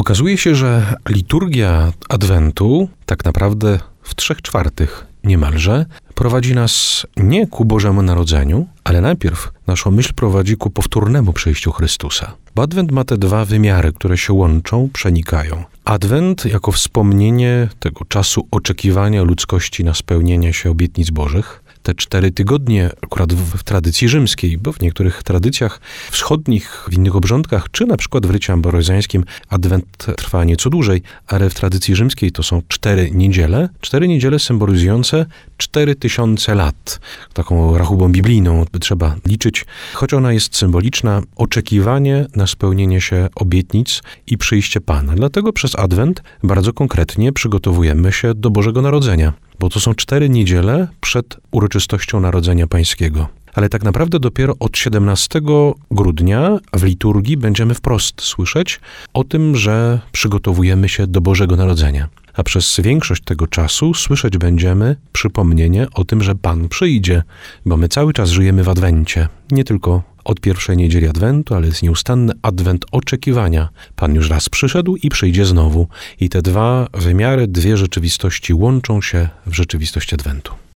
Okazuje się, że liturgia Adwentu tak naprawdę w 3/4 niemalże prowadzi nas nie ku Bożemu Narodzeniu, ale najpierw naszą myśl prowadzi ku powtórnemu przyjściu Chrystusa. Bo Adwent ma te dwa wymiary, które się łączą, przenikają. Adwent jako wspomnienie tego czasu oczekiwania ludzkości na spełnienie się obietnic Bożych. Te 4 tygodnie, akurat w tradycji rzymskiej, bo w niektórych tradycjach wschodnich, w innych obrządkach, czy na przykład w rycie ambrozańskim Adwent trwa nieco dłużej, ale w tradycji rzymskiej to są 4 niedziele. 4 niedziele symbolizujące 4000 lat. Taką rachubą biblijną trzeba liczyć, choć ona jest symboliczna, oczekiwanie na spełnienie się obietnic i przyjście Pana. Dlatego przez Adwent bardzo konkretnie przygotowujemy się do Bożego Narodzenia. Bo to są 4 niedziele przed uroczystością Narodzenia Pańskiego. Ale tak naprawdę dopiero od 17 grudnia w liturgii będziemy wprost słyszeć o tym, że przygotowujemy się do Bożego Narodzenia. A przez większość tego czasu słyszeć będziemy przypomnienie o tym, że Pan przyjdzie, bo my cały czas żyjemy w Adwencie. Nie tylko od pierwszej niedzieli Adwentu, ale jest nieustanny Adwent oczekiwania. Pan już raz przyszedł i przyjdzie znowu. I te dwa wymiary, 2 rzeczywistości łączą się w rzeczywistość Adwentu.